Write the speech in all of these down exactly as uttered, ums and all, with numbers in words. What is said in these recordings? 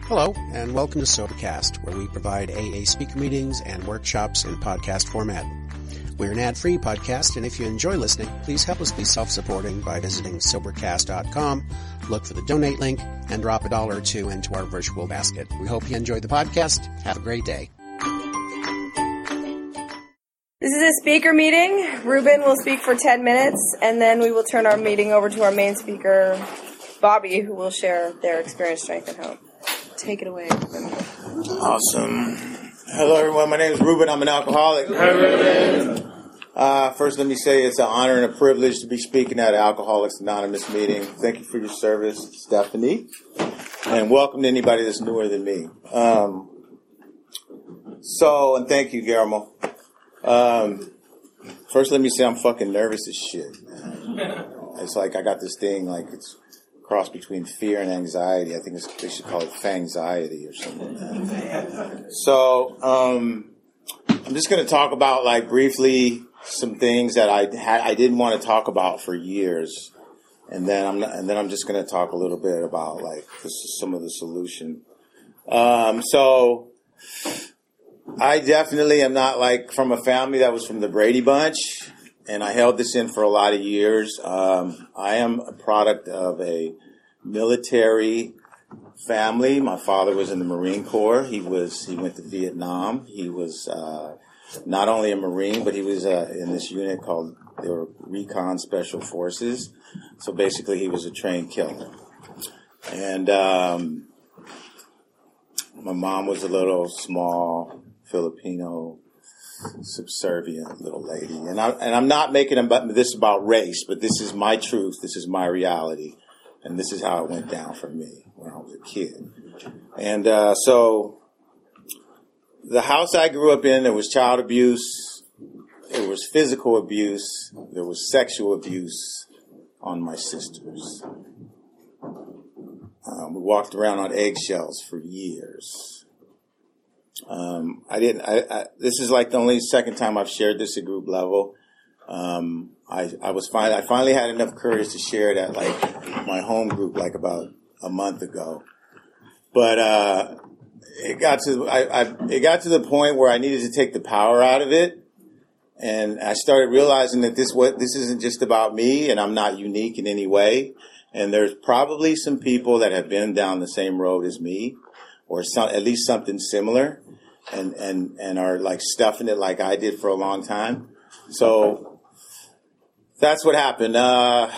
Hello, and welcome to Sobercast, where we provide A A speaker meetings and workshops in podcast format. We're an ad-free podcast, and if you enjoy listening, please help us be self-supporting by visiting Sobercast dot com, look for the donate link, and drop a dollar or two into our virtual basket. We hope you enjoy the podcast. Have a great day. This is a speaker meeting. Ruben will speak for ten minutes, and then we will turn our meeting over to our main speaker, Bobby, who will share their experience, strength, and hope. Take it away. Awesome. Hello, everyone. My name is Ruben. I'm an alcoholic. Hi, Ruben. Uh, first, let me say it's an honor and a privilege to be speaking at Alcoholics Anonymous meeting. Thank you for your service, Stephanie. And welcome to anybody that's newer than me. Um, so, and thank you, Guillermo. Um, first, let me say I'm fucking nervous as shit. It's like I got this thing, like it's cross between fear and anxiety. I think it's, they should call it fangxiety or something like that. So, um, I'm just going to talk about, like, briefly some things that I had, I didn't want to talk about for years. And then I'm not, and then I'm just going to talk a little bit about, like, this is some of the solution. Um, so I definitely am not, like, from a family that was from the Brady Bunch. And I held this in for a lot of years. Um, I am a product of a military family. My father was in the Marine Corps. He was he went to Vietnam. He was uh, not only a Marine, but he was uh, in this unit called they were Recon Special Forces. So basically, he was a trained killer. And um, my mom was a little small Filipino, subservient little lady, and I and I'm not making this about race, but this is my truth. This is my reality, and this is how it went down for me when I was a kid. And uh, so, the house I grew up in, there was child abuse, there was physical abuse, there was sexual abuse on my sisters. Um, we walked around on eggshells for years. Um, I didn't, I, I, this is like the only second time I've shared this at group level. Um, I, I was finally, I finally had enough courage to share it at like my home group like about a month ago. But, uh, it got to, I, I, it got to the point where I needed to take the power out of it. And I started realizing that this, what, this isn't just about me and I'm not unique in any way. And there's probably some people that have been down the same road as me or some, at least something similar. And, and, and are like stuffing it like I did for a long time. So that's what happened. Uh,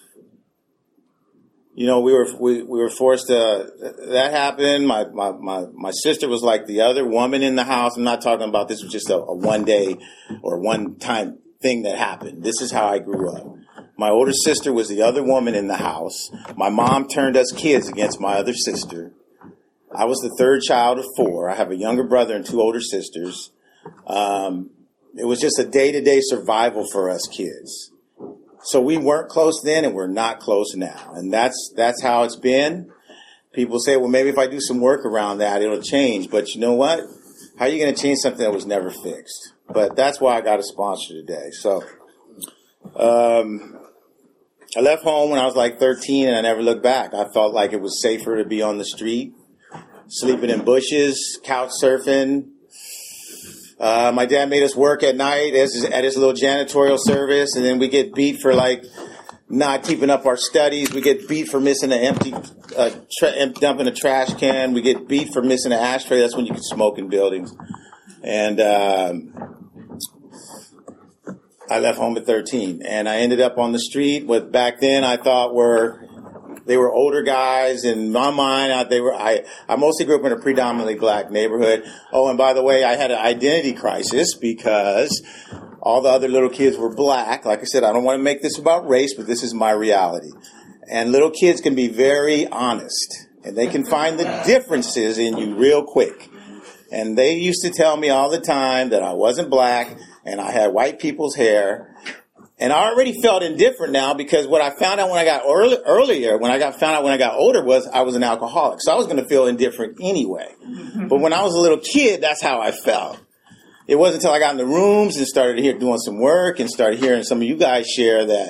you know, we were, we, we were forced to, that happened. My, my, my, my sister was like the other woman in the house. I'm not talking about this was just a, a one day or one time thing that happened. This is how I grew up. My older sister was the other woman in the house. My mom turned us kids against my other sister. I was the third child of four. I have a younger brother and two older sisters. Um, it was just a day-to-day survival for us kids. So we weren't close then, and we're not close now. And that's that's how it's been. People say, well, maybe if I do some work around that, it'll change. But you know what? How are you going to change something that was never fixed? But that's why I got a sponsor today. So um, I left home when I was like thirteen, and I never looked back. I felt like it was safer to be on the street. Sleeping in bushes, couch surfing. Uh, my dad made us work at night as, at his little janitorial service, and then we get beat for like not keeping up our studies. We get beat for missing an empty, uh, tra- dumping a trash can. We get beat for missing an ashtray. That's when you can smoke in buildings. And um, I left home at thirteen, and I ended up on the street. What back then I thought were They were older guys. In my mind, they were. I, I mostly grew up in a predominantly black neighborhood. Oh, and by the way, I had an identity crisis because all the other little kids were black. Like I said, I don't want to make this about race, but this is my reality. And little kids can be very honest, and they can find the differences in you real quick. And they used to tell me all the time that I wasn't black and I had white people's hair. And I already felt indifferent now because what I found out when I got early, earlier, when I got found out when I got older, was I was an alcoholic. So I was going to feel indifferent anyway. But when I was a little kid, that's how I felt. It wasn't until I got in the rooms and started here doing some work and started hearing some of you guys share that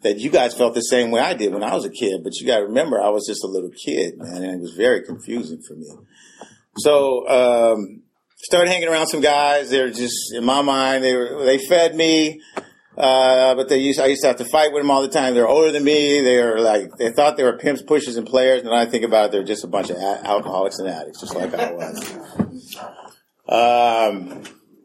that you guys felt the same way I did when I was a kid. But you got to remember, I was just a little kid, man, and it was very confusing for me. So um, started hanging around some guys. They were just, in my mind, they were they fed me. Uh, but they used, I used to have to fight with them all the time. They're older than me. They were like, they thought they were pimps, pushers, and players. And when I think about it, they're just a bunch of a- alcoholics and addicts, just like I was. Um,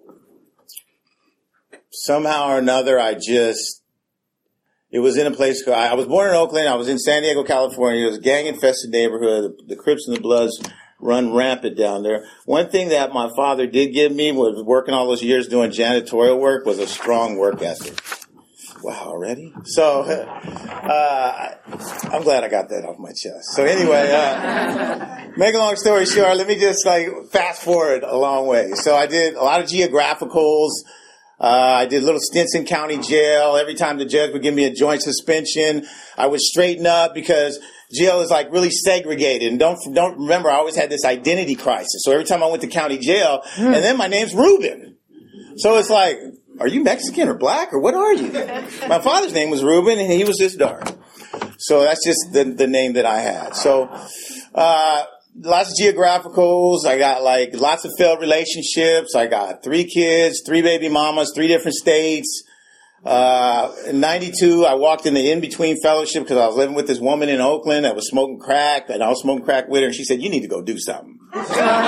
somehow or another, I just, it was in a place, I was born in Oakland. I was in San Diego, California. It was a gang-infested neighborhood. The, the Crips and the Bloods run rampant down there. One thing that my father did give me was working all those years doing janitorial work was a strong work ethic. Wow, already? So, uh, I'm glad I got that off my chest. So anyway, uh, make a long story short, let me just like fast forward a long way. So I did a lot of geographicals. Uh, I did little stints in county jail. Every time the judge would give me a joint suspension, I would straighten up because jail is like really segregated. And don't don't remember, I always had this identity crisis. So every time I went to county jail, mm. and then my name's Ruben. So it's like, are you Mexican or black or what are you? My father's name was Ruben and he was this dark. So that's just the, the name that I had. So, uh, lots of geographicals. I got like lots of failed relationships. I got three kids, three baby mamas, three different states. Uh, in ninety-two, I walked in the in-between fellowship because I was living with this woman in Oakland that was smoking crack, and I was smoking crack with her, and she said, you need to go do something. So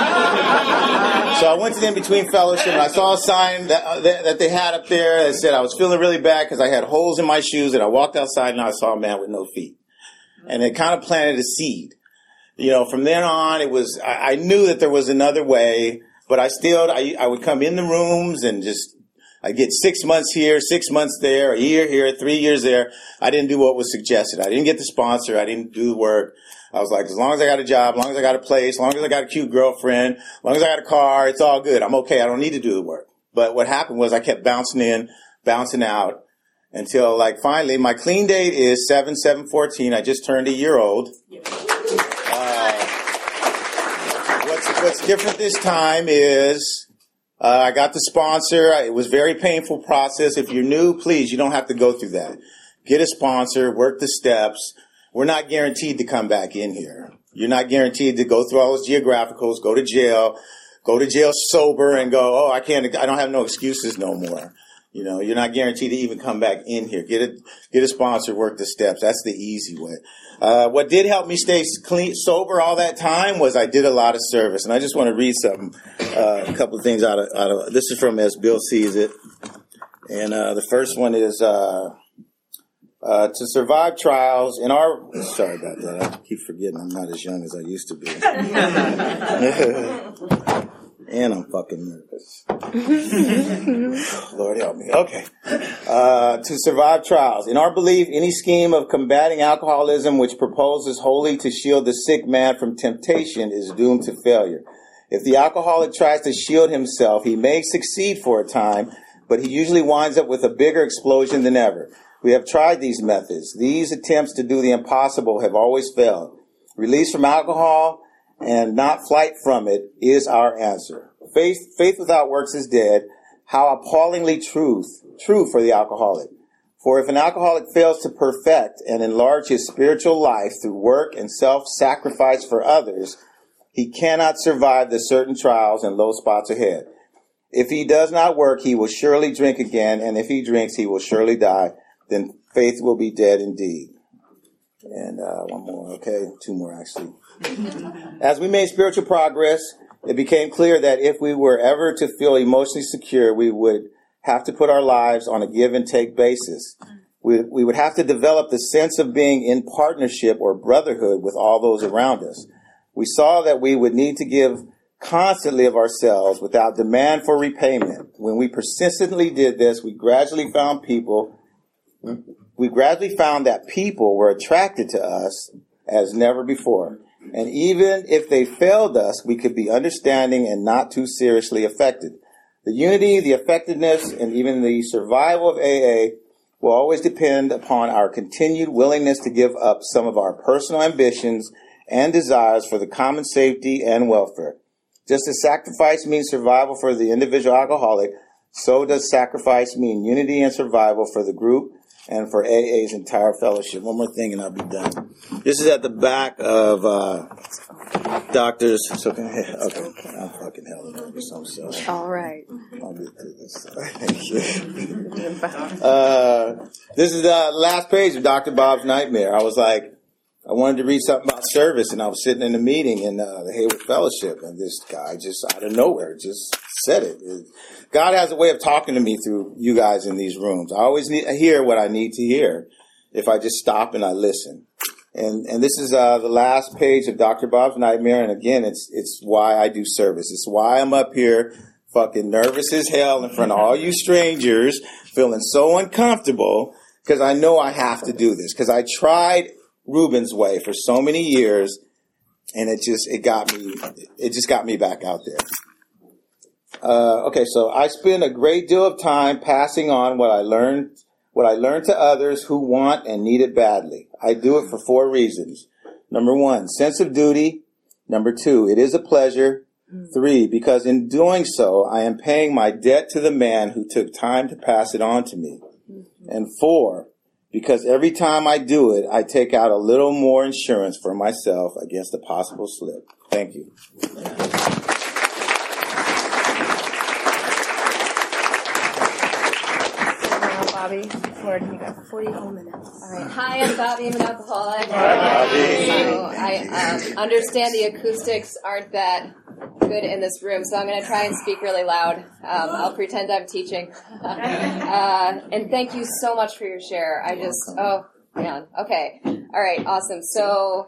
I went to the in-between fellowship, and I saw a sign that, uh, that, that they had up there that said I was feeling really bad because I had holes in my shoes, and I walked outside, and I saw a man with no feet. And it kind of planted a seed. You know, from then on, it was, I, I knew that there was another way, but I still, I, I would come in the rooms and just, I get six months here, six months there, a year here, three years there. I didn't do what was suggested. I didn't get the sponsor. I didn't do the work. I was like, as long as I got a job, as long as I got a place, as long as I got a cute girlfriend, as long as I got a car, it's all good. I'm okay. I don't need to do the work. But what happened was I kept bouncing in, bouncing out until like finally my clean date is seven seven fourteen. I just turned a year old. Uh, what's, what's different this time is Uh, I got the sponsor. It was a very painful process. If you're new, please, you don't have to go through that. Get a sponsor, work the steps. We're not guaranteed to come back in here. You're not guaranteed to go through all those geographicals, go to jail, go to jail sober and go, oh, I can't, I don't have no excuses no more. You know, you're not guaranteed to even come back in here. Get a, get a sponsor, work the steps. That's the easy way. Uh, what did help me stay clean, sober all that time was I did a lot of service. And I just want to read something, uh, a couple of things out of, out of, this is from As Bill Sees It. And, uh, the first one is, uh, uh, to survive trials in our, sorry about that. I keep forgetting I'm not as young as I used to be. And I'm fucking nervous. Lord help me. Okay. Uh, to survive trials. In our belief, any scheme of combating alcoholism which proposes wholly to shield the sick man from temptation is doomed to failure. If the alcoholic tries to shield himself, he may succeed for a time, but he usually winds up with a bigger explosion than ever. We have tried these methods. These attempts to do the impossible have always failed. Release from alcohol and not flight from it is our answer. Faith, faith without works is dead. How appallingly truth, true for the alcoholic. For if an alcoholic fails to perfect and enlarge his spiritual life through work and self-sacrifice for others, he cannot survive the certain trials and low spots ahead. If he does not work, he will surely drink again, and if he drinks, he will surely die. Then faith will be dead indeed. And uh, one more, okay, two more actually. As we made spiritual progress, it became clear that if we were ever to feel emotionally secure, we would have to put our lives on a give and take basis. We, we would have to develop the sense of being in partnership or brotherhood with all those around us. We saw that we would need to give constantly of ourselves without demand for repayment. When we persistently did this, we gradually found people, we gradually found that people were attracted to us as never before. And even if they failed us, we could be understanding and not too seriously affected. The unity, the effectiveness, and even the survival of A A will always depend upon our continued willingness to give up some of our personal ambitions and desires for the common safety and welfare. Just as sacrifice means survival for the individual alcoholic, so does sacrifice mean unity and survival for the group and for A A's entire fellowship. One more thing and I'll be done. This is at the back of uh, Doctor's. It's okay. Okay. I'm fucking hell nervous. I'm sorry. All right. I'll get through this. uh, this is the last page of Doctor Bob's Nightmare. I was like, I wanted to read something about service, and I was sitting in a meeting in uh, the Hayward Fellowship, and this guy just out of nowhere just said it. it. God has a way of talking to me through you guys in these rooms. I always need, I hear what I need to hear if I just stop and I listen. And and this is uh, the last page of Doctor Bob's Nightmare, and again, it's it's why I do service. It's why I'm up here fucking nervous as hell in front of all you strangers, feeling so uncomfortable, because I know I have to do this, because I tried Ruben's way for so many years, and it just it got me it just got me back out there. Uh, okay, so I spend a great deal of time passing on what I learned what I learned to others who want and need it badly. I do it for four reasons. Number one, sense of duty. Number two, it is a pleasure. Three, because in doing so, I am paying my debt to the man who took time to pass it on to me. And four, because every time I do it, I take out a little more insurance for myself against a possible slip. Thank you. Bobby, Lord, you got forty-four minutes. All right. Hi, I'm Bobby. I'm an alcoholic. Hi, Bobby. So I um, understand the acoustics aren't that good in this room, so I'm going to try and speak really loud. Um, I'll pretend I'm teaching. uh, and thank you so much for your share. I just, oh, man. Okay. All right. Awesome. So,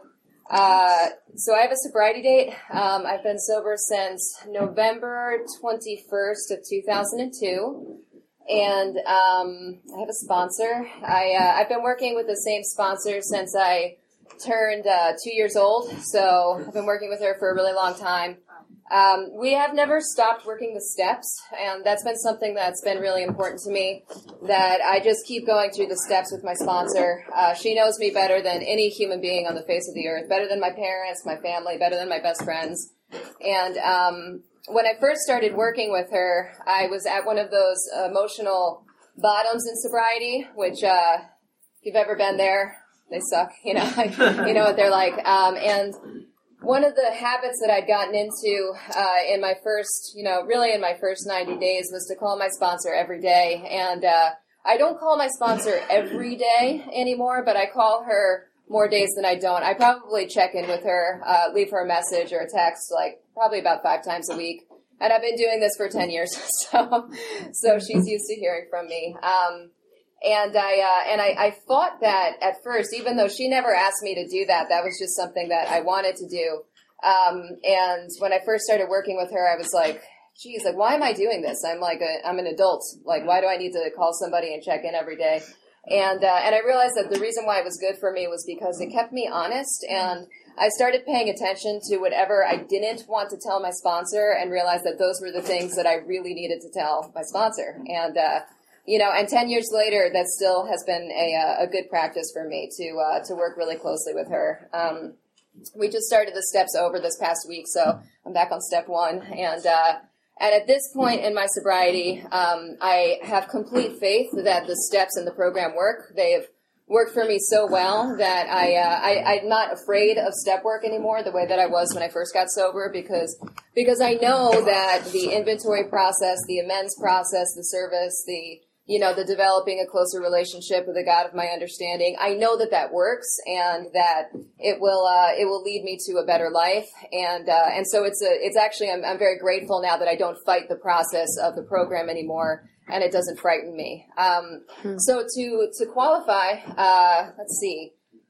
uh, so I have a sobriety date. Um, I've been sober since November twenty-first of two thousand two. And um, I have a sponsor. I, uh, I've been working with the same sponsor since I turned uh, two years old, so I've been working with her for a really long time. Um, we have never stopped working the steps, and that's been something that's been really important to me, that I just keep going through the steps with my sponsor. Uh, she knows me better than any human being on the face of the earth, better than my parents, my family, better than my best friends. And um when I first started working with her, I was at one of those emotional bottoms in sobriety, which, uh, if you've ever been there, they suck, you know, you know what they're like. Um, and one of the habits that I'd gotten into, uh, in my first, you know, really in my first ninety days was to call my sponsor every day. And, uh, I don't call my sponsor every day anymore, but I call her more days than I don't. I probably check in with her, uh, leave her a message or a text, like, probably about five times a week. And I've been doing this for ten years, so so she's used to hearing from me. Um, and I uh, and I, I fought that at first, even though she never asked me to do that. That was just something that I wanted to do. Um, and when I first started working with her, I was like, geez, like, why am I doing this? I'm like, a, I'm an adult. Like, why do I need to call somebody and check in every day? And uh, and I realized that the reason why it was good for me was because it kept me honest, and I started paying attention to whatever I didn't want to tell my sponsor, and realized that those were the things that I really needed to tell my sponsor. And uh, you know, and ten years later, that still has been a a good practice for me to uh, to work really closely with her. Um, we just started the steps over this past week, so I'm back on step one, and. Uh, And at this point in my sobriety, um, I have complete faith that the steps in the program work. They have worked for me so well that I, uh, I, I'm not afraid of step work anymore the way that I was when I first got sober, because because I know that the inventory process, the amends process, the service, the you know, the developing a closer relationship with the God of my understanding. I know that that works, and that it will uh, it will lead me to a better life. And uh, and so it's a it's actually I'm, I'm very grateful now that I don't fight the process of the program anymore, and it doesn't frighten me. Um, hmm. So to to qualify, uh, let's see.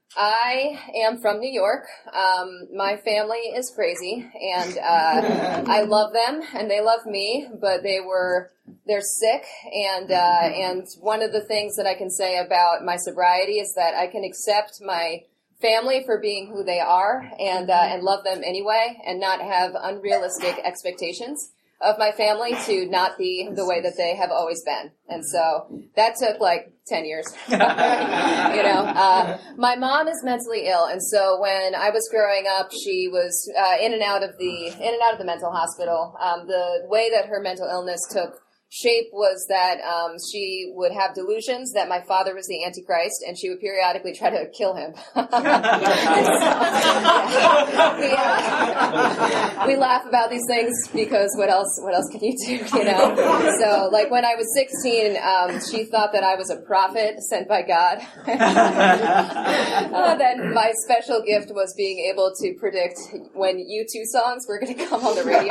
I am from New York. Um, my family is crazy, and uh, I love them, and they love me. But they were they're sick, and uh, and one of the things that I can say about my sobriety is that I can accept my family for being who they are, and uh, and love them anyway, and not have unrealistic expectations of my family to not be the way that they have always been. And so that took like ten years. you know, uh, my mom is mentally ill. And so when I was growing up, she was uh, in and out of the, in and out of the mental hospital. Um, the way that her mental illness took shape was that um, she would have delusions that my father was the Antichrist, and she would periodically try to kill him. so, yeah. we, uh, we laugh about these things because what else? What else can you do? You know. So, like when I was sixteen, um, she thought that I was a prophet sent by God. uh, that my special gift was being able to predict when U two songs were going to come on the radio,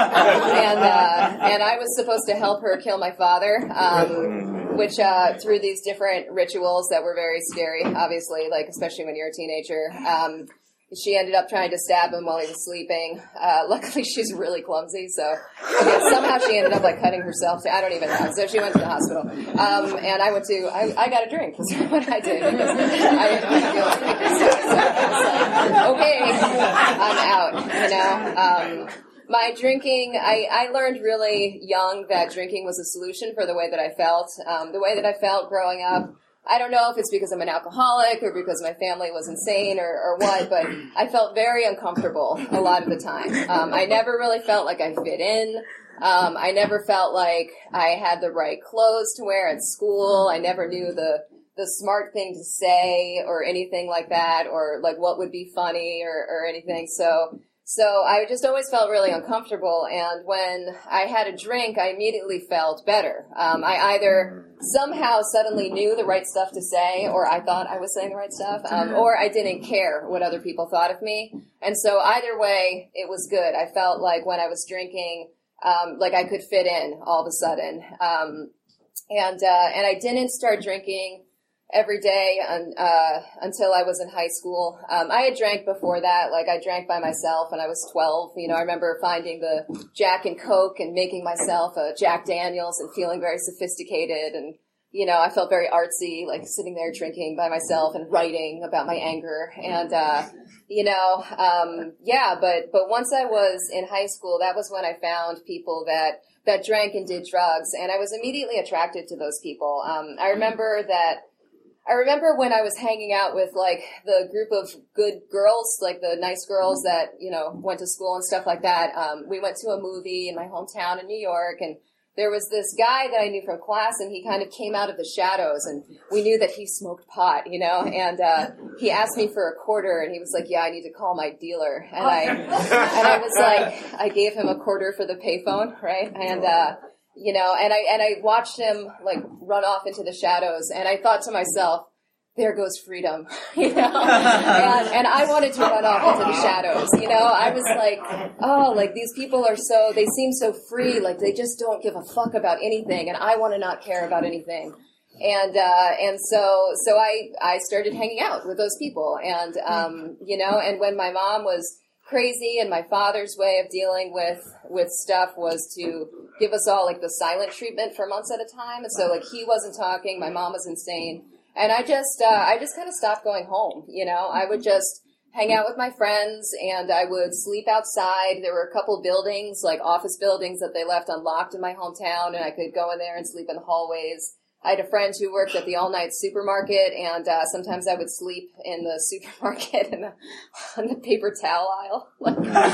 and uh, and I was supposed to help her kill my father, um, which uh, through these different rituals that were very scary, obviously, like especially when you're a teenager. Um, she ended up trying to stab him while he was sleeping. Uh, luckily, she's really clumsy, so okay, somehow she ended up like cutting herself. I don't even know. So she went to the hospital, um, and I went to. I, I got a drink. That's what I did because I didn't want to feel like so, so I was like, okay, I'm out. You know. Um, My drinking, I, I learned really young that drinking was a solution for the way that I felt. Um, the way that I felt growing up, I don't know if it's because I'm an alcoholic or because my family was insane or, or what, but I felt very uncomfortable a lot of the time. Um, I never really felt like I fit in. Um, I never felt like I had the right clothes to wear at school. I never knew the the smart thing to say or anything like that, or like what would be funny or, or anything. So... So I just always felt really uncomfortable, and when I had a drink, I immediately felt better. Um, I either somehow suddenly knew the right stuff to say, or I thought I was saying the right stuff, um, or I didn't care what other people thought of me. And so either way, it was good. I felt like when I was drinking, um, like I could fit in all of a sudden. Um, and uh, and I didn't start drinking every day un, uh, until I was in high school. Um, I had drank before that. Like, I drank by myself when I was twelve. You know, I remember finding the Jack and Coke and making myself a Jack Daniels and feeling very sophisticated. And, you know, I felt very artsy, like sitting there drinking by myself and writing about my anger. And, uh, you know, um, yeah, but, but once I was in high school, that was when I found people that, that drank and did drugs. And I was immediately attracted to those people. Um, I remember that I remember when I was hanging out with, like, the group of good girls, like the nice girls that, you know, went to school and stuff like that. Um, we went to a movie in my hometown in New York, and there was this guy that I knew from class, and he kind of came out of the shadows, and we knew that he smoked pot, you know, and uh, he asked me for a quarter, and he was like, yeah, I need to call my dealer. And I, and I was like, I gave him a quarter for the payphone, right? And, uh, You know, and I and I watched him like run off into the shadows, and I thought to myself, "There goes freedom," you know. and, and I wanted to run off into the shadows, you know. I was like, "Oh, like these people are so they seem so free, like they just don't give a fuck about anything, and I want to not care about anything." And uh, and so so I I started hanging out with those people, and um, you know, and when my mom was crazy and my father's way of dealing with with stuff was to give us all like the silent treatment for months at a time, and so like he wasn't talking, my mom was insane, and I just uh, I just kind of stopped going home. You know, I would just hang out with my friends, and I would sleep outside. There were a couple buildings, like office buildings, that they left unlocked in my hometown, and I could go in there and sleep in the hallways. I had a friend who worked at the all-night supermarket, and uh, sometimes I would sleep in the supermarket in the, on the paper towel aisle. Like, you know,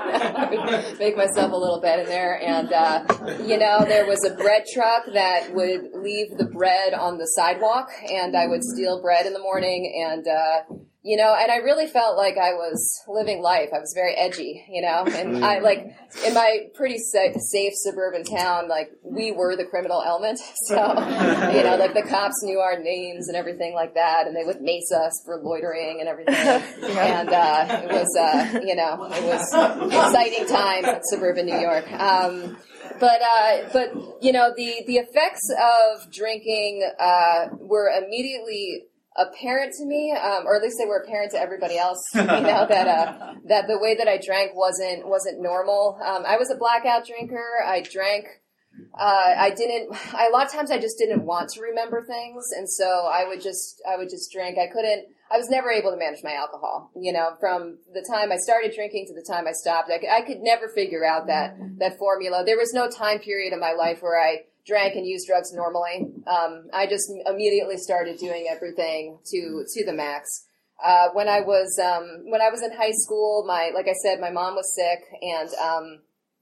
I would make myself a little bed in there. And, uh, you know, there was a bread truck that would leave the bread on the sidewalk, and I would steal bread in the morning, and, uh, you know, and I really felt like I was living life. I was very edgy, you know, and I, like, in my pretty safe, safe suburban town, like, we were the criminal element. So, you know, like, the cops knew our names and everything like that, and they would mace us for loitering and everything. And uh, it was, uh, you know, it was exciting times in suburban New York. Um, But, uh, but you know, the, the effects of drinking uh, were immediately apparent to me, um, or at least they were apparent to everybody else. You know, that uh, that the way that I drank wasn't wasn't normal. Um, I was a blackout drinker. I drank. Uh, I didn't. I, a lot of times, I just didn't want to remember things, and so I would just I would just drink. I couldn't. I was never able to manage my alcohol. You know, from the time I started drinking to the time I stopped, I could, I could never figure out that that formula. There was no time period in my life where I drank and used drugs normally. Um, I just immediately started doing everything to to the max. Uh, when I was um, when I was in high school, my like I said, my mom was sick, and um,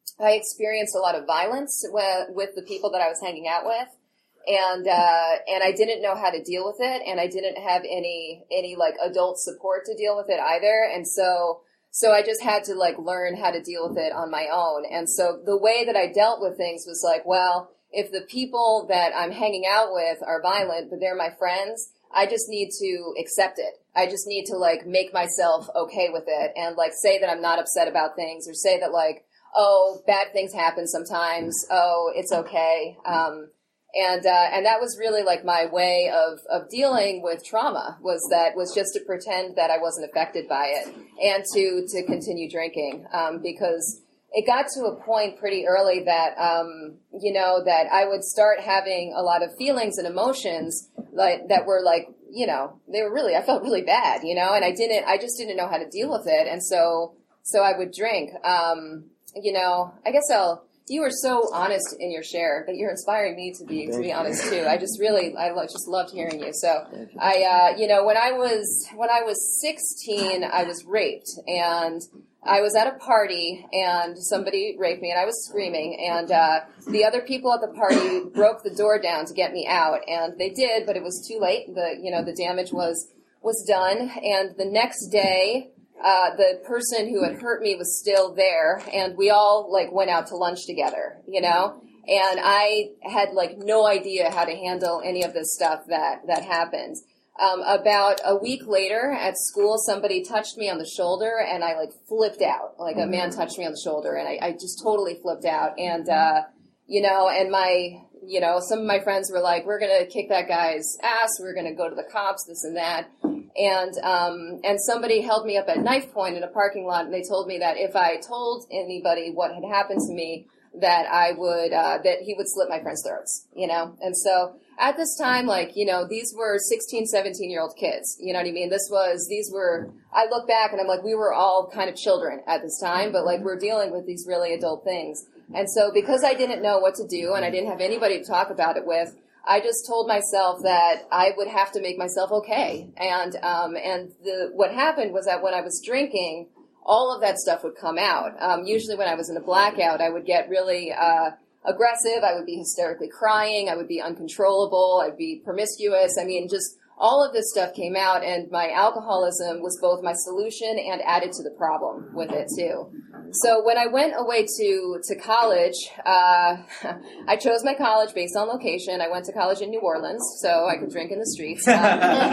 I experienced a lot of violence with, with the people that I was hanging out with. And, uh, and I didn't know how to deal with it, and I didn't have any, any, like, adult support to deal with it either, and so, so I just had to, like, learn how to deal with it on my own, and so the way that I dealt with things was like, well, if the people that I'm hanging out with are violent, but they're my friends, I just need to accept it. I just need to, like, make myself okay with it, and, like, say that I'm not upset about things, or say that, like, oh, bad things happen sometimes, oh, it's okay, um, And, uh, and that was really like my way of, of dealing with trauma was that was just to pretend that I wasn't affected by it and to, to continue drinking. Um, because it got to a point pretty early that, um, you know, that I would start having a lot of feelings and emotions like that were like, you know, they were really, I felt really bad, you know, and I didn't, I just didn't know how to deal with it. And so, so I would drink, um, you know, I guess I'll, you were so honest in your share that you're inspiring me to be to be honest too. I just really, I lo- just loved hearing you. So I, uh, you know, when I was when I was sixteen, I was raped, and I was at a party, and somebody raped me, and I was screaming, and uh, the other people at the party broke the door down to get me out, and they did, but it was too late. The you know the damage was was done, and the next day. Uh, the person who had hurt me was still there, and we all, like, went out to lunch together, you know? And I had, like, no idea how to handle any of this stuff that, that happened. Um, about a week later at school, somebody touched me on the shoulder, and I, like, flipped out. Like, a man touched me on the shoulder, and I, I just totally flipped out. And, uh, you know, and my, you know, some of my friends were like, we're going to kick that guy's ass, we're going to go to the cops, this and that. And um, and somebody held me up at knife point in a parking lot, and they told me that if I told anybody what had happened to me, that I would uh, that he would slit my friends' throats, you know. And so at this time, like, you know, these were sixteen, seventeen year old kids, you know what I mean? This was these were. I look back and I'm like, we were all kind of children at this time, but like we're dealing with these really adult things. And so because I didn't know what to do and I didn't have anybody to talk about it with, I just told myself that I would have to make myself okay. And um, and the what happened was that when I was drinking, all of that stuff would come out. Um, usually when I was in a blackout, I would get really uh, aggressive. I would be hysterically crying. I would be uncontrollable. I'd be promiscuous. I mean, just all of this stuff came out, and my alcoholism was both my solution and added to the problem with it, too. So when I went away to, to college, uh, I chose my college based on location. I went to college in New Orleans, so I could drink in the streets. Um,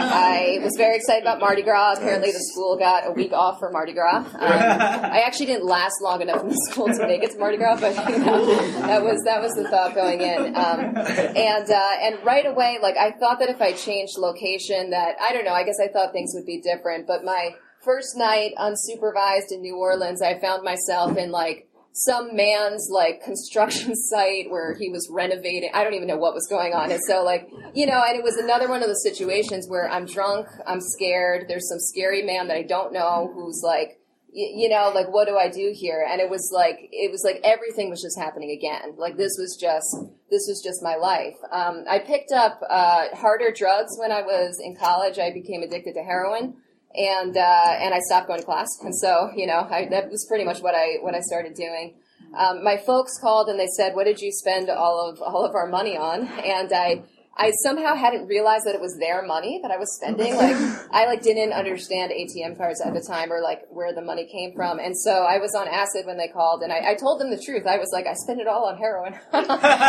I was very excited about Mardi Gras. Apparently the school got a week off for Mardi Gras. Um, I actually didn't last long enough in the school to make it to Mardi Gras, but you know, that was that was the thought going in. Um, and uh, and right away, like I thought that if I changed location, that I don't know. I guess I thought things would be different, but my first night unsupervised in New Orleans, I found myself in like some man's like construction site where he was renovating. I don't even know what was going on. And so like, you know, and it was another one of the situations where I'm drunk, I'm scared. There's some scary man that I don't know who's like, y- you know, like, what do I do here? And it was like, it was like everything was just happening again. Like this was just, this was just my life. Um, I picked up uh, harder drugs when I was in college. I became addicted to heroin. And uh, and I stopped going to class, and so you know I, that was pretty much what I what I started doing. Um, my folks called and they said, "What did you spend all of all of our money on?" And I I somehow hadn't realized that it was their money that I was spending. Like I like didn't understand A T M cards at the time or like where the money came from, and so I was on acid when they called, and I, I told them the truth. I was like, I spent it all on heroin. And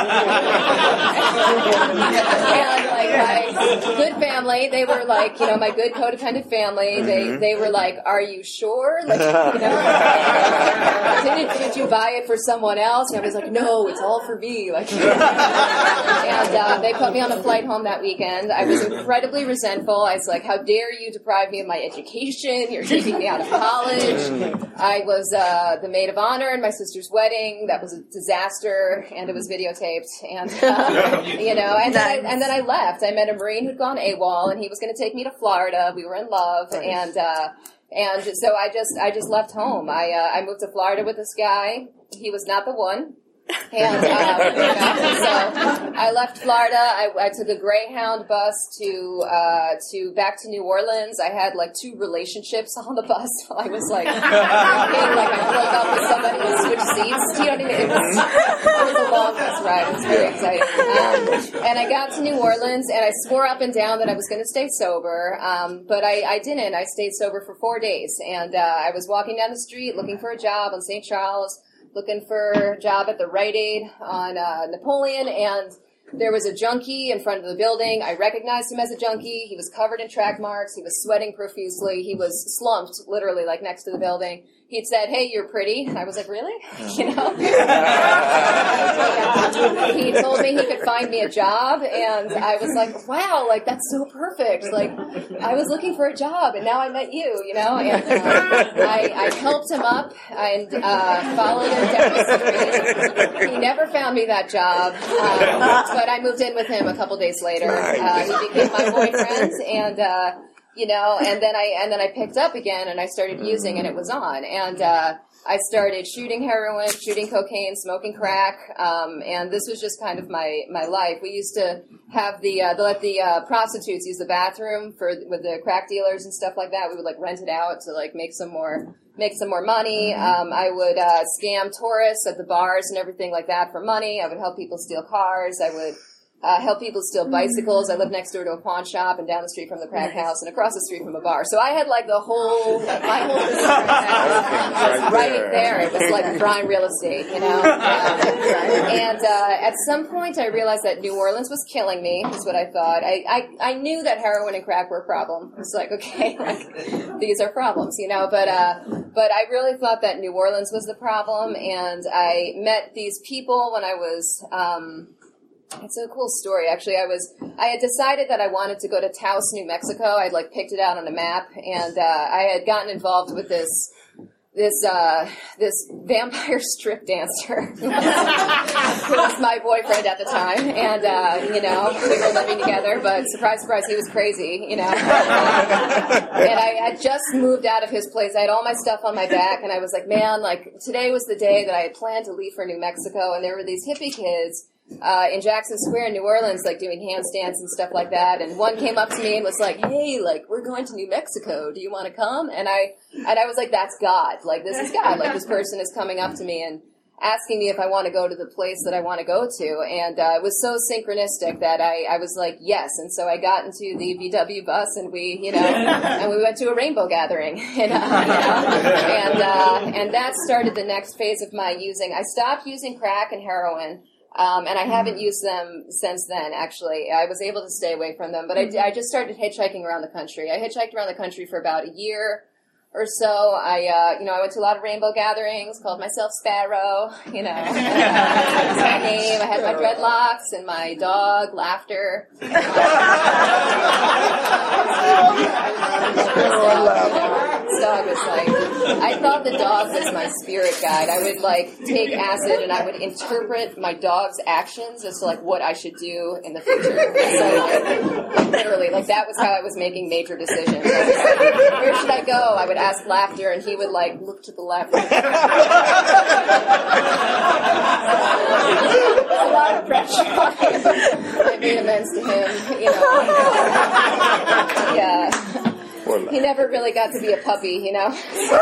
like my good family, they were like, you know, my good codependent family, they they were like, "Are you sure? Like, you know, did did you buy it for someone else?" And I was like, "No, it's all for me." Like, and uh, they put me on a flight home that weekend. I was incredibly resentful. I was like, how dare you deprive me of my education? You're taking me out of college. I was uh, the maid of honor in my sister's wedding. That was a disaster, and it was videotaped. And, uh, you know, and then, I, and then I left. I met a Marine who'd gone AWOL, and he was going to take me to Florida. We were in love, and uh, and so I just I just left home. I uh, I moved to Florida with this guy. He was not the one. And uh, so I left Florida. I, I took a Greyhound bus to uh, to back to New Orleans. I had like two relationships on the bus. I was like, like I broke up with somebody and switched seats. You don't even. It was, it was a long bus ride. It was very exciting. Um, and I got to New Orleans, and I swore up and down that I was going to stay sober, um, but I, I didn't. I stayed sober for four days, and uh, I was walking down the street looking for a job on Saint Charles, looking for a job at the Rite Aid on uh, Napoleon, and there was a junkie in front of the building. I recognized him as a junkie. He was covered in track marks. He was sweating profusely. He was slumped, literally, like next to the building. He'd said, "Hey, you're pretty." And I was like, "Really?" You know? He told me he could find me a job, and I was like, wow, like, that's so perfect. Like, I was looking for a job, and now I met you, you know? And uh, I, I helped him up and uh, followed him down the street. He never found me that job, um, but I moved in with him a couple days later. Uh, he became my boyfriend, and... Uh, You know, and then I and then I picked up again, and I started using, and it was on. And uh, I started shooting heroin, shooting cocaine, smoking crack, um, and this was just kind of my, my life. We used to have the uh, let the uh, prostitutes use the bathroom for with the crack dealers and stuff like that. We would like rent it out to like make some more make some more money. Um, I would uh, scam tourists at the bars and everything like that for money. I would help people steal cars. I would. Uh, help people steal bicycles. I lived next door to a pawn shop and down the street from the crack house and across the street from a bar. So I had like the whole, my whole was right there. It was like prime real estate, you know. Um, and uh, at some point I realized that New Orleans was killing me, is what I thought. I, I, I knew that heroin and crack were a problem. It's like, okay, like, these are problems, you know. But, uh, but I really thought that New Orleans was the problem, and I met these people when I was... Um, It's a cool story, actually. I was, I had decided that I wanted to go to Taos, New Mexico. I'd like picked it out on a map, and uh, I had gotten involved with this, this, uh, this vampire strip dancer who was my boyfriend at the time, and uh, you know, we were living together. But surprise, surprise, he was crazy, you know. And I had just moved out of his place. I had all my stuff on my back, and I was like, man, like today was the day that I had planned to leave for New Mexico, and there were these hippie kids. Uh, in Jackson Square in New Orleans, like doing handstands and stuff like that, and one came up to me and was like, "Hey, like we're going to New Mexico. Do you want to come?" And I and I was like, "That's God. Like this is God. Like this person is coming up to me and asking me if I want to go to the place that I want to go to." And uh, it was so synchronistic that I, I was like, "Yes." And so I got into the V W bus, and we, you know, and we went to a rainbow gathering, and uh, you know, and uh, and that started the next phase of my using. I stopped using crack and heroin. Um, and I haven't used them since then, actually. I was able to stay away from them, but I, I just started hitchhiking around the country. I hitchhiked around the country for about a year or so. I, uh, you know, I went to a lot of rainbow gatherings, called myself Sparrow, you know. That was my name. I had my dreadlocks and my dog, Laughter. This dog was like, I thought the dog was my spirit guide. I would like take acid and I would interpret my dog's actions as to like what I should do in the future. So like, literally, like that was how I was making major decisions. Like, where should I go? I would ask Laughter, and he would like look to the left. A lot of pressure on him. I made amends to him, you know. Yeah. He never really got to be a puppy, you know.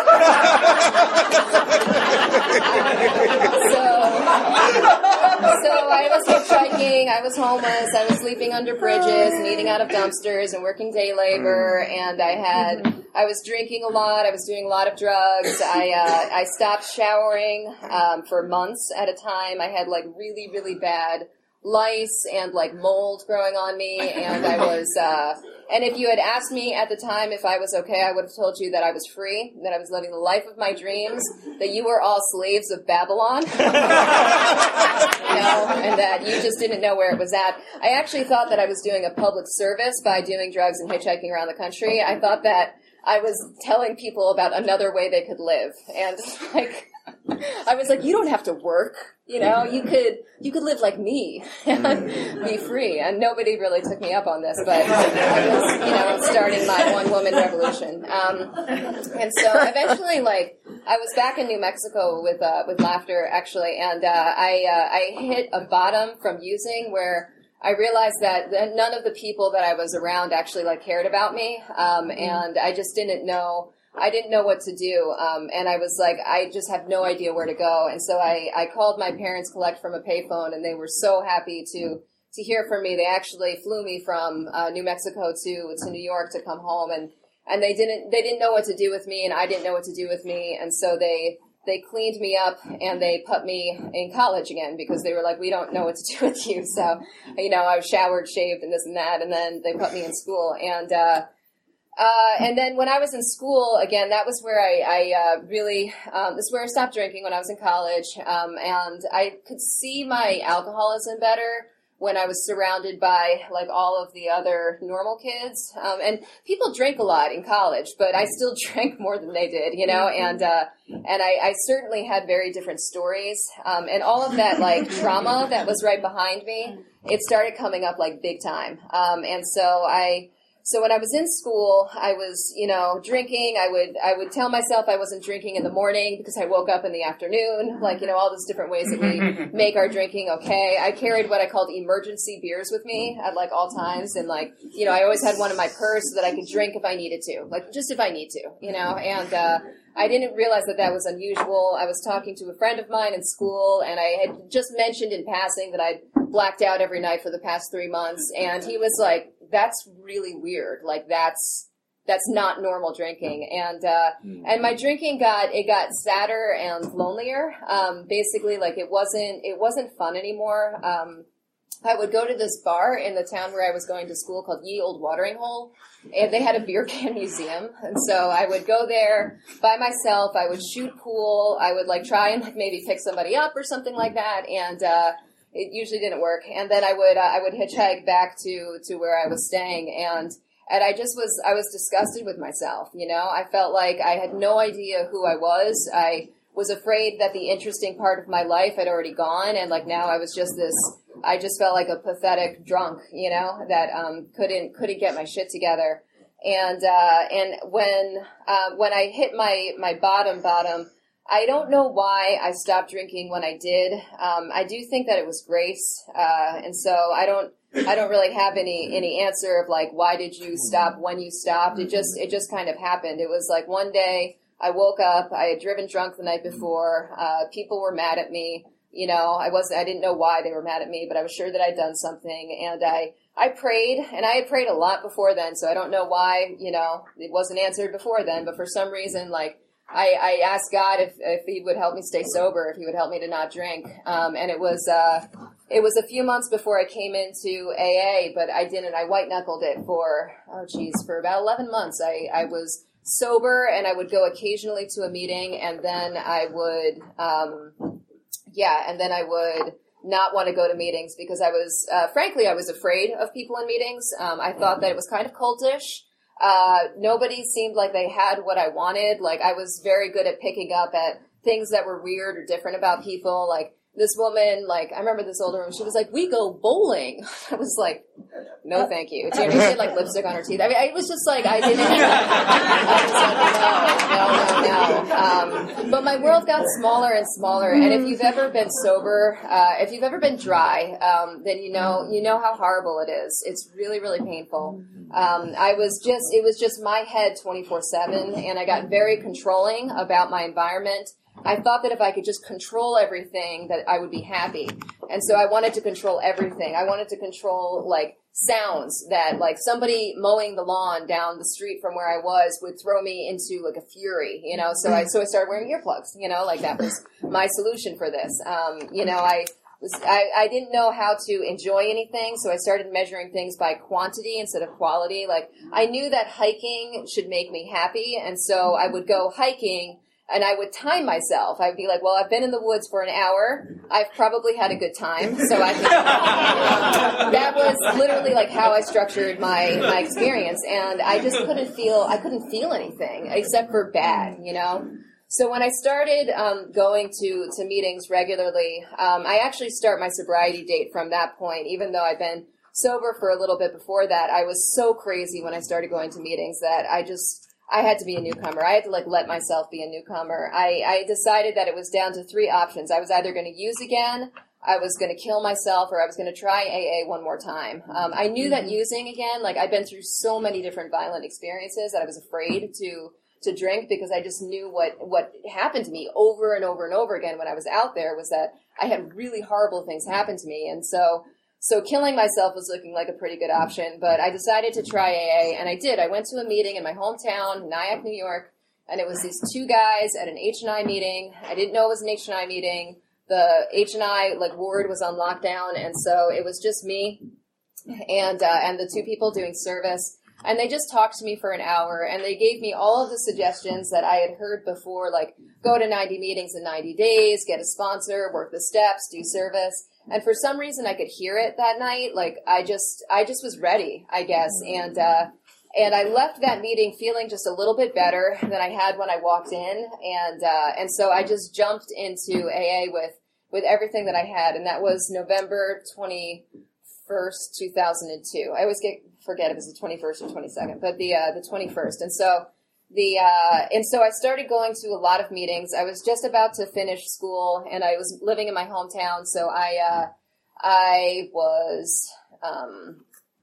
so, so I was hitchhiking, I was homeless, I was sleeping under bridges and eating out of dumpsters and working day labor, and I had, I was drinking a lot, I was doing a lot of drugs, I, uh, I stopped showering um, for months at a time. I had like really, really bad lice and like mold growing on me, and I was, uh, and if you had asked me at the time if I was okay, I would have told you that I was free, that I was living the life of my dreams, that you were all slaves of Babylon, you know, and that you just didn't know where it was at. I actually thought that I was doing a public service by doing drugs and hitchhiking around the country. I thought that I was telling people about another way they could live, and like, I was like, you don't have to work, you know, you could you could live like me and be free. And nobody really took me up on this, but I was, you know, starting my one-woman revolution. Um, and so eventually, like, I was back in New Mexico with uh, with Laughter, actually, and uh, I uh, I hit a bottom from using where I realized that none of the people that I was around actually, like, cared about me, um, and I just didn't know... I didn't know what to do, um, and I was like, I just have no idea where to go. And so I, I called my parents collect from a payphone, and they were so happy to to hear from me. They actually flew me from uh, New Mexico to to New York to come home, and, and they didn't they didn't know what to do with me, and I didn't know what to do with me. And so they they cleaned me up and they put me in college again because they were like, we don't know what to do with you. So, you know, I was showered, shaved, and this and that, and then they put me in school. And uh, Uh, and then when I was in school, again, that was where I, I uh, really, um, this is where I stopped drinking when I was in college. Um, and I could see my alcoholism better when I was surrounded by, like, all of the other normal kids. Um, and people drink a lot in college, but I still drank more than they did, you know, and, uh, and I, I certainly had very different stories. Um, and all of that, like, trauma that was right behind me, it started coming up, like, big time. Um, and so I... So when I was in school, I was, you know, drinking. I would I would tell myself I wasn't drinking in the morning because I woke up in the afternoon. Like, you know, all those different ways that we make our drinking okay. I carried what I called emergency beers with me at, like, all times. And, like, you know, I always had one in my purse so that I could drink if I needed to. Like, just if I need to, you know. And uh, I didn't realize that that was unusual. I was talking to a friend of mine in school, and I had just mentioned in passing that I'd blacked out every night for the past three months. And he was like, that's really weird. Like, that's, that's not normal drinking. And, uh, mm. and my drinking got, it got sadder and lonelier. Um, basically, like, it wasn't, it wasn't fun anymore. Um, I would go to this bar in the town where I was going to school called Ye Old Watering Hole, and they had a beer can museum. And so I would go there by myself. I would shoot pool. I would, like, try and, like, maybe pick somebody up or something like that. And, uh, it usually didn't work. And then I would, uh, I would hitchhike back to, to where I was staying. And, and I just was, I was disgusted with myself. You know, I felt like I had no idea who I was. I was afraid that the interesting part of my life had already gone. And, like, now I was just this, I just felt like a pathetic drunk, you know, that, um, couldn't, couldn't get my shit together. And, uh, and when, uh, when I hit my, my bottom bottom, I don't know why I stopped drinking when I did. Um, I do think that it was grace, uh, and so I don't. I don't really have any any answer of, like, why did you stop when you stopped. It just it just kind of happened. It was like one day I woke up. I had driven drunk the night before. Uh, people were mad at me. You know, I wasn't. I didn't know why they were mad at me, but I was sure that I'd done something, and I. I prayed, and I had prayed a lot before then, so I don't know why. You know, it wasn't answered before then, but for some reason, like. I, I asked God if, if he would help me stay sober, if he would help me to not drink. Um, and it was, uh, it was a few months before I came into A A, but I didn't, I white knuckled it for, oh geez, for about eleven months. I, I was sober, and I would go occasionally to a meeting, and then I would, um, yeah, and then I would not want to go to meetings because I was, uh, frankly, I was afraid of people in meetings. Um, I thought that it was kind of cultish. Uh, nobody seemed like they had what I wanted. Like, I was very good at picking up at things that were weird or different about people. Like, this woman, like, I remember this older woman, she was like, we go bowling. I was like, no, thank you. Do you know, she had, like, lipstick on her teeth. I mean, it was just like, I didn't, I was like, no, no, no. Um, but my world got smaller and smaller. And if you've ever been sober, uh, if you've ever been dry, um, then you know, you know how horrible it is. It's really, really painful. Um, I was just, it was just my head twenty-four seven, and I got very controlling about my environment. I thought that if I could just control everything, that I would be happy. And so I wanted to control everything. I wanted to control, like, sounds that, like, somebody mowing the lawn down the street from where I was would throw me into, like, a fury, you know? So I, so I started wearing earplugs, you know, like, that was my solution for this. Um, you know, I was, I, I didn't know how to enjoy anything, so I started measuring things by quantity instead of quality. Like, I knew that hiking should make me happy, and so I would go hiking, and I would time myself. I'd be like, well, I've been in the woods for an hour. I've probably had a good time. So I think that was literally like how I structured my, my experience. And I just couldn't feel, I couldn't feel anything except for bad, you know? So when I started um, going to, to meetings regularly, um, I actually start my sobriety date from that point, even though I've been sober for a little bit before that. I was so crazy when I started going to meetings that I just, I had to be a newcomer. I had to like let myself be a newcomer. I, I decided that it was down to three options. I was either going to use again, I was going to kill myself, or I was going to try A A one more time. Um, I knew that using again, like I'd been through so many different violent experiences that I was afraid to to drink, because I just knew what, what happened to me over and over and over again when I was out there was that I had really horrible things happen to me. And so, so killing myself was looking like a pretty good option, but I decided to try A A, and I did. I went to a meeting in my hometown, Nyack, New York, and it was these two guys at an H and I meeting. I didn't know it was an H and I meeting. The H and I like ward was on lockdown, and so it was just me and, uh, and the two people doing service. And they just talked to me for an hour, and they gave me all of the suggestions that I had heard before, like go to ninety meetings in ninety days, get a sponsor, work the steps, do service. And for some reason I could hear it that night. Like I just, I just was ready, I guess. And, uh, and I left that meeting feeling just a little bit better than I had when I walked in. And, uh, and so I just jumped into A A with, with everything that I had. And that was November twenty-first, two thousand two. I always get, forget if it was the twenty-first or twenty-second, but the uh, the twenty-first. And so the uh, and so I started going to a lot of meetings. I was just about to finish school, and I was living in my hometown, so I uh, I was um,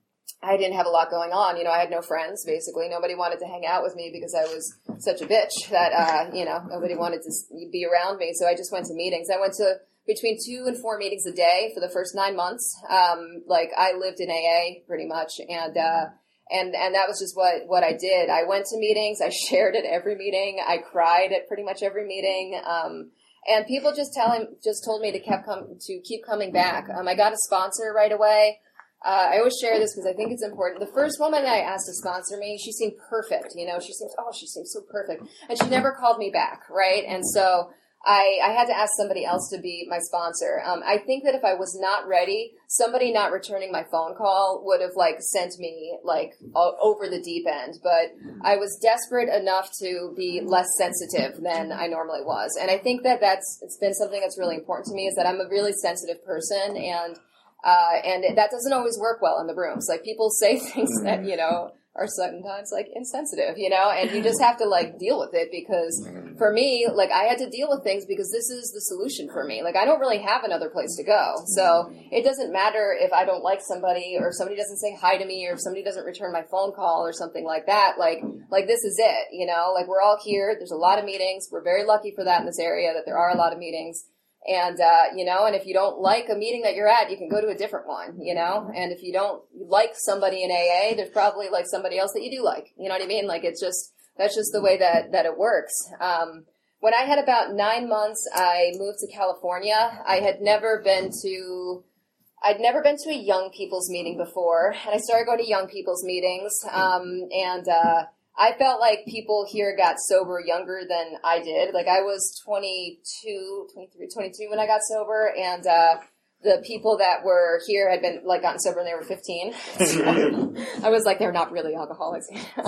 I didn't have a lot going on. You know, I had no friends. Basically, nobody wanted to hang out with me because I was such a bitch that uh, you know nobody wanted to be around me. So I just went to meetings. I went to between two and four meetings a day for the first nine months. Um, like I lived in A A pretty much. And, uh, and, and that was just what, what I did. I went to meetings. I shared at every meeting. I cried at pretty much every meeting. Um, and people just tell him, just told me to kept come, to keep coming back. Um, I got a sponsor right away. Uh, I always share this because I think it's important. The first woman that I asked to sponsor me, she seemed perfect. You know, she seems, oh, she seems so perfect. And she never called me back. Right. And so, I, I had to ask somebody else to be my sponsor. Um, I think that if I was not ready, somebody not returning my phone call would have like sent me like all, over the deep end. But I was desperate enough to be less sensitive than I normally was. And I think that that's, it's been something that's really important to me, is that I'm a really sensitive person, and, uh, and that doesn't always work well in the rooms. Like people say things that, you know, are sometimes like insensitive, you know, and you just have to like deal with it, because for me, like I had to deal with things because this is the solution for me. Like I don't really have another place to go. So it doesn't matter if I don't like somebody, or if somebody doesn't say hi to me, or if somebody doesn't return my phone call or something like that. Like, like this is it, you know, like we're all here. There's a lot of meetings. We're very lucky for that in this area, that there are a lot of meetings. And, uh, you know, and if you don't like a meeting that you're at, you can go to a different one, you know, and if you don't like somebody in A A, there's probably like somebody else that you do like, you know what I mean? Like it's just, that's just the way that, that it works. Um, when I had about nine months, I moved to California. I had never been to, I'd never been to a young people's meeting before, and I started going to young people's meetings. Um, and, uh, I felt like people here got sober younger than I did. Like I was twenty-two, twenty-three, twenty-two when I got sober, and uh, the people that were here had been like gotten sober when they were fifteen. So I was like, they're not really alcoholics.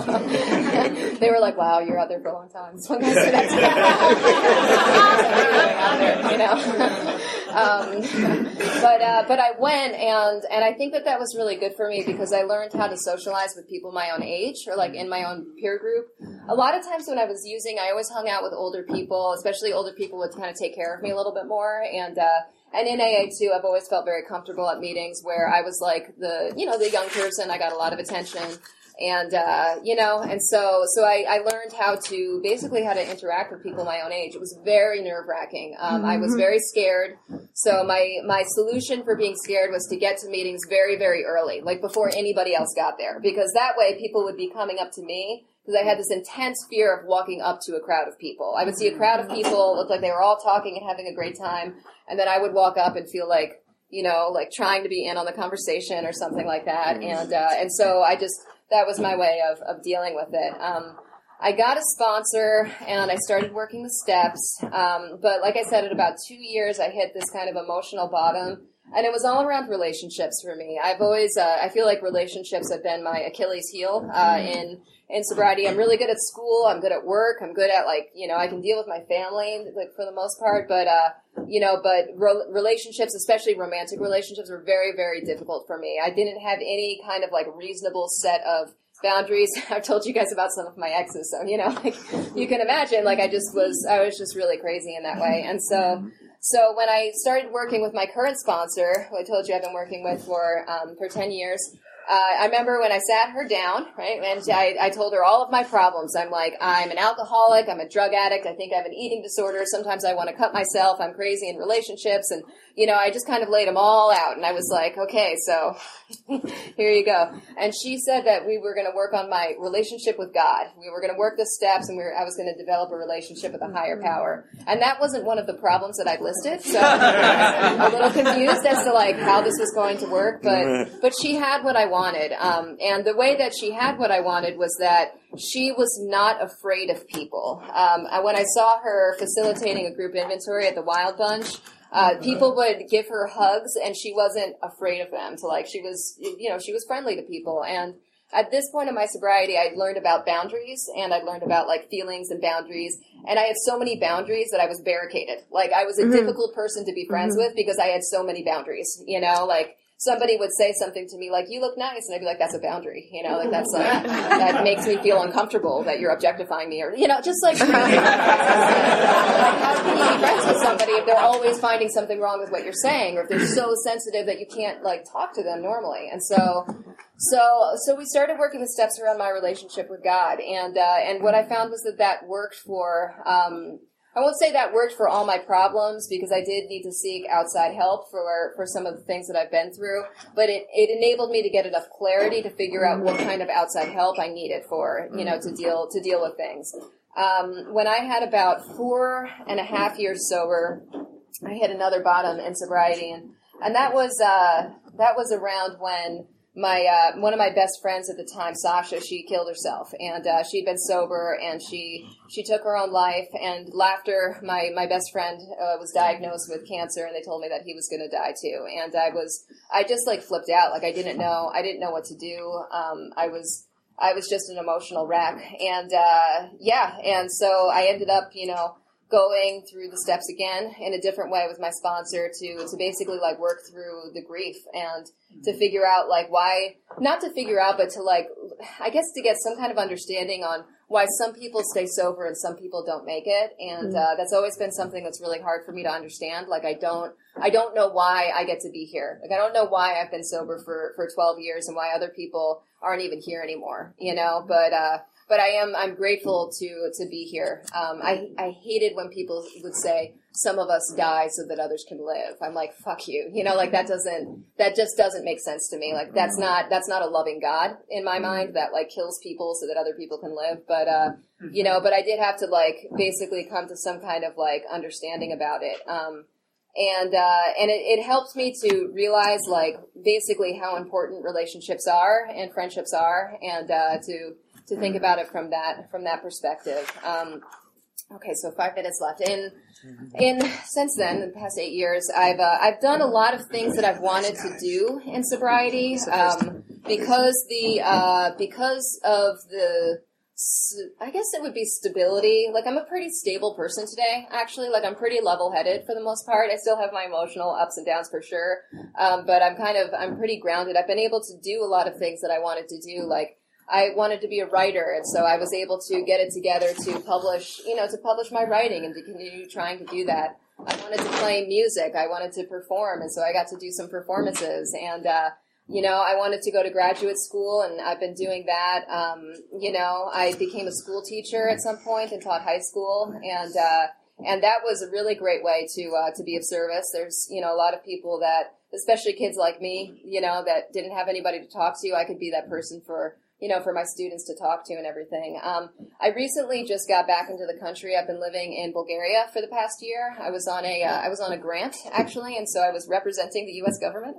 They were like, wow, you're out there for a long time. This one guy said that to me. You know. Um, but uh, but I went, and and I think that that was really good for me, because I learned how to socialize with people my own age, or like in my own peer group. A lot of times when I was using, I always hung out with older people, especially older people would kind of take care of me a little bit more. And uh, and in A A too, I've always felt very comfortable at meetings where I was like the, you know, the young person. I got a lot of attention. And, uh, you know, and so, so I, I learned how to, basically how to interact with people my own age. It was very nerve-wracking. Um, mm-hmm. I was very scared. So my, my solution for being scared was to get to meetings very, very early, like before anybody else got there, because that way people would be coming up to me, because I had this intense fear of walking up to a crowd of people. I would see a crowd of people, look like they were all talking and having a great time, and then I would walk up and feel like, you know, like trying to be in on the conversation or something like that. And, uh, and so I just, that was my way of, of dealing with it. Um, I got a sponsor, and I started working the steps. Um, but like I said, at about two years, I hit this kind of emotional bottom, and it was all around relationships for me. I've always, uh, I feel like relationships have been my Achilles heel, uh, in, in sobriety. I'm really good at school. I'm good at work. I'm good at, like, you know, I can deal with my family, like, for the most part. But, uh, you know, but re- relationships, especially romantic relationships, were very, very difficult for me. I didn't have any kind of, like, reasonable set of boundaries. I've told you guys about some of my exes, so, you know, like, you can imagine, like, I just was, I was just really crazy in that way. And so, so when I started working with my current sponsor, who I told you I've been working with for, um, for ten years, Uh, I remember when I sat her down, right, and I, I told her all of my problems. I'm like, I'm an alcoholic, I'm a drug addict, I think I have an eating disorder, sometimes I want to cut myself, I'm crazy in relationships, and, you know, I just kind of laid them all out, and I was like, okay, so here you go. And she said that we were going to work on my relationship with God. We were going to work the steps, and we were, I was going to develop a relationship with a higher power. And that wasn't one of the problems that I'd listed, so I'm a little confused as to, like, how this was going to work, but, but she had what I wanted. wanted. Um, and the way that she had what I wanted was that she was not afraid of people. Um, when I saw her facilitating a group inventory at the Wild Bunch, uh, people would give her hugs and she wasn't afraid of them. So, like, she was, you know, she was friendly to people. And at this point in my sobriety, I'd learned about boundaries and I'd learned about, like, feelings and boundaries. And I had so many boundaries that I was barricaded. Like, I was a mm-hmm. difficult person to be friends mm-hmm. with because I had so many boundaries, you know, like, somebody would say something to me like, you look nice. And I'd be like, that's a boundary. You know, like, that's like, that makes me feel uncomfortable that you're objectifying me, or, you know, just like, like, how can you be friends with somebody if they're always finding something wrong with what you're saying, or if they're so sensitive that you can't, like, talk to them normally? And so, so, so we started working the steps around my relationship with God. And, uh, and what I found was that that worked for, um, I won't say that worked for all my problems because I did need to seek outside help for, for some of the things that I've been through, but it, it enabled me to get enough clarity to figure out what kind of outside help I needed for, you know, to deal, to deal with things. Um, when I had about four and a half years sober, I hit another bottom in sobriety, and, and that was, uh, that was around when My uh, one of my best friends at the time, Sasha, she killed herself, and uh, she'd been sober, and she she took her own life. And after my my best friend uh, was diagnosed with cancer, and they told me that he was going to die too, and I was I just like flipped out, like I didn't know I didn't know what to do. Um, I was I was just an emotional wreck, and uh, yeah, and so I ended up, you know, going through the steps again in a different way with my sponsor to to basically like work through the grief and to figure out like why, not to figure out, but to like, I guess to get some kind of understanding on why some people stay sober and some people don't make it. And uh, that's always been something that's really hard for me to understand. Like I don't, I don't know why I get to be here. Like I don't know why I've been sober for, for twelve years and why other people aren't even here anymore, you know, but, uh, But I am, I'm grateful to, to be here. Um, I, I hated when people would say, some of us die so that others can live. I'm like, fuck you. You know, like that doesn't, that just doesn't make sense to me. Like that's not, that's not a loving God in my mind that like kills people so that other people can live. But, uh, you know, but I did have to like basically come to some kind of like understanding about it. Um, and, uh, and it, it helped me to realize like basically how important relationships are and friendships are, and, uh, to, to think about it from that from that perspective. Um, okay, so five minutes left. In in since then, in the past eight years, I've uh, I've done a lot of things that I've wanted to do in sobriety um, because the uh, because of the I guess it would be stability. Like I'm a pretty stable person today, actually. Like I'm pretty level-headed for the most part. I still have my emotional ups and downs for sure, um, but I'm kind of I'm pretty grounded. I've been able to do a lot of things that I wanted to do, like. I wanted to be a writer, and so I was able to get it together to publish, you know, to publish my writing and to continue trying to do that. I wanted to play music. I wanted to perform, and so I got to do some performances. And, uh, you know, I wanted to go to graduate school, and I've been doing that. Um, you know, I became a school teacher at some point and taught high school, and uh, and that was a really great way to uh, to be of service. There's, you know, a lot of people that, especially kids like me, you know, that didn't have anybody to talk to. I could be that person for you know, for my students to talk to and everything. Um, I recently just got back into the country. I've been living in Bulgaria for the past year. I was on a uh, I was on a grant actually, and so I was representing the U S government.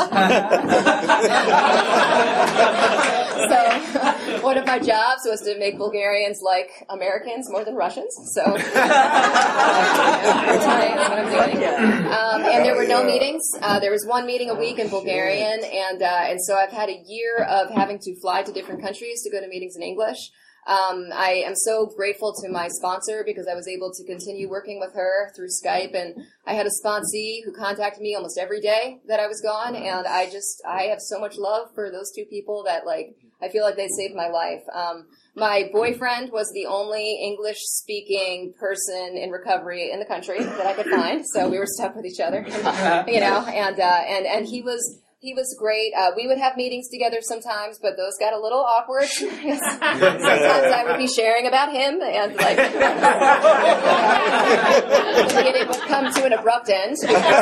So one of my jobs was to make Bulgarians like Americans more than Russians. So that's what I'm doing. Um, and there were no meetings. Uh, there was one meeting a week in Bulgarian, and uh, and so I've had a year of having to fly to different countries to go to meetings in English. Um, I am so grateful to my sponsor because I was able to continue working with her through Skype, and I had a sponsee who contacted me almost every day that I was gone, and I just, I have so much love for those two people that, like, I feel like they saved my life. Um, my boyfriend was the only English-speaking person in recovery in the country that I could find, so we were stuck with each other, you know, and, uh, and, and he was... He was great. Uh, we would have meetings together sometimes, but those got a little awkward. Sometimes I would be sharing about him, and like, and it would come to an abrupt end.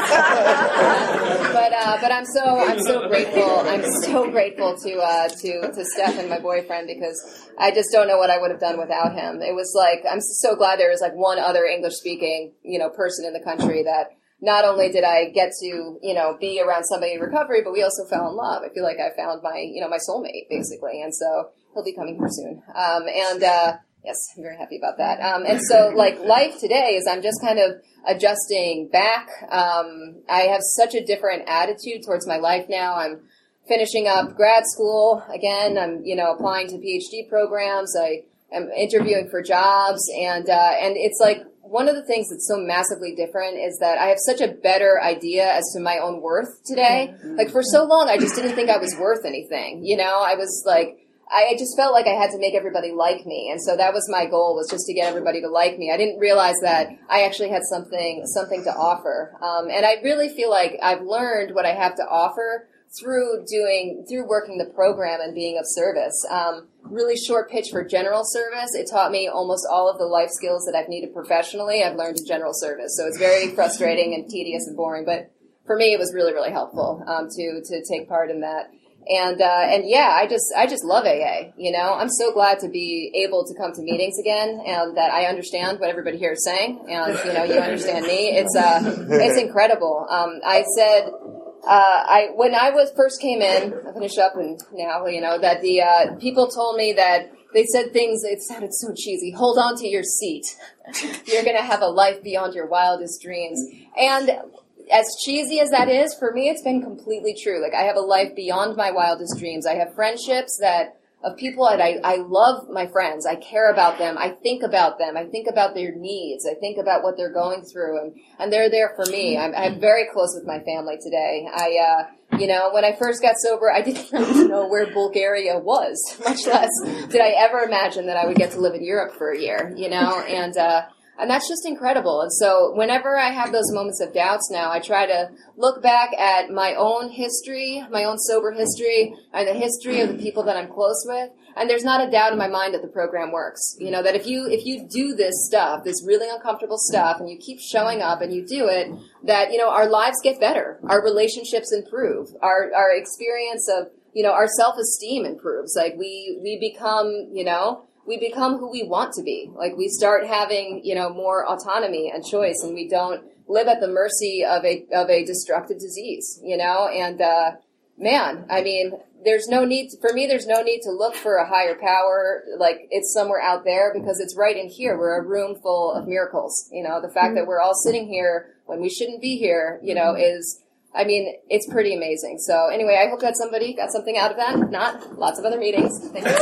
but uh, but I'm so I'm so grateful. I'm so grateful to uh, to to Stefan, my boyfriend, because I just don't know what I would have done without him. It was like I'm so glad there was like one other English speaking you know person in the country that. Not only did I get to, you know, be around somebody in recovery, but we also fell in love. I feel like I found my, you know, my soulmate, basically. And so he'll be coming here soon. Um, and, uh, yes, I'm very happy about that. Um, and so, like, life today is I'm just kind of adjusting back. Um, I have such a different attitude towards my life now. I'm finishing up grad school. Again, I'm, you know, applying to PhD programs. I am interviewing for jobs. And, uh, and it's like, one of the things that's so massively different is that I have such a better idea as to my own worth today. Like, for so long, I just didn't think I was worth anything. You know, I was like, I just felt like I had to make everybody like me. And so that was my goal, was just to get everybody to like me. I didn't realize that I actually had something, something to offer. Um, and I really feel like I've learned what I have to offer through doing, through working the program and being of service. Um, really short pitch for general service. It taught me almost all of the life skills that I've needed professionally. I've learned in general service. So it's very frustrating and tedious and boring, but for me, it was really, really helpful, um, to, to take part in that. And, uh, and yeah, I just, I just love A A, you know, I'm so glad to be able to come to meetings again and that I understand what everybody here is saying. And, you know, you understand me. It's, uh, it's incredible. Um, I said, Uh, I when I was first came in, I finish up and now, you know, that the uh, people told me that they said things, it sounded so cheesy. Hold on to your seat. You're going to have a life beyond your wildest dreams. And as cheesy as that is, for me, it's been completely true. Like, I have a life beyond my wildest dreams. I have friendships that of people that I, I love my friends. I care about them. I think about them. I think about their needs. I think about what they're going through, and, and they're there for me. I'm, I'm very close with my family today. I, uh, you know, when I first got sober, I didn't even know where Bulgaria was, much less did I ever imagine that I would get to live in Europe for a year, you know, and, uh, And that's just incredible. And so whenever I have those moments of doubts now, I try to look back at my own history, my own sober history, and the history of the people that I'm close with. And there's not a doubt in my mind that the program works. You know, that if you if you do this stuff, this really uncomfortable stuff, and you keep showing up and you do it, that, you know, our lives get better. Our relationships improve. Our our experience of, you know, our self-esteem improves. Like, we, we become, you know, we become who we want to be. Like, we start having, you know, more autonomy and choice, and we don't live at the mercy of a of a destructive disease, you know? And, uh, man, I mean, there's no need, to, for me, there's no need to look for a higher power, like it's somewhere out there, because it's right in here. We're a room full of miracles, you know? The fact that we're all sitting here when we shouldn't be here, you know, is, I mean, it's pretty amazing. So anyway, I hope that somebody got something out of that. If not, lots of other meetings. Thank you.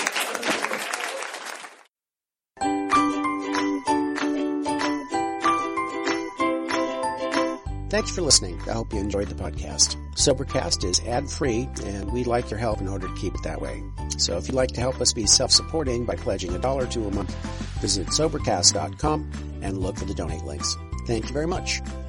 Thanks for listening. I hope you enjoyed the podcast. Sobercast is ad-free, and we'd like your help in order to keep it that way. So if you'd like to help us be self-supporting by pledging a dollar to a month, visit Sobercast dot com and look for the donate links. Thank you very much.